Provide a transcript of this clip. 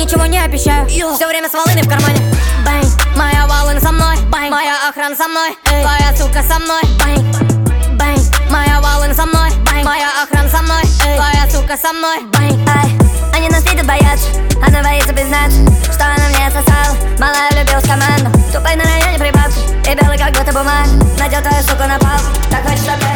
ничего не обещаю. Все время с волыной в кармане. Бэнг, моя волына со мной. Бэнг, моя охрана со мной. Твоя сука со мной. Бэнг, бэнг, моя волына со мной. Бэнг, моя охрана со мной. Твоя сука со мной. Бэнг. Они нас видят, боятся, она боится признаться, что она мне отсосала. Малая влюбилась в команду, тупой на районе прибавки, и белый как будто бумага, найдет твою суку на палку. Так хочешь, чтобы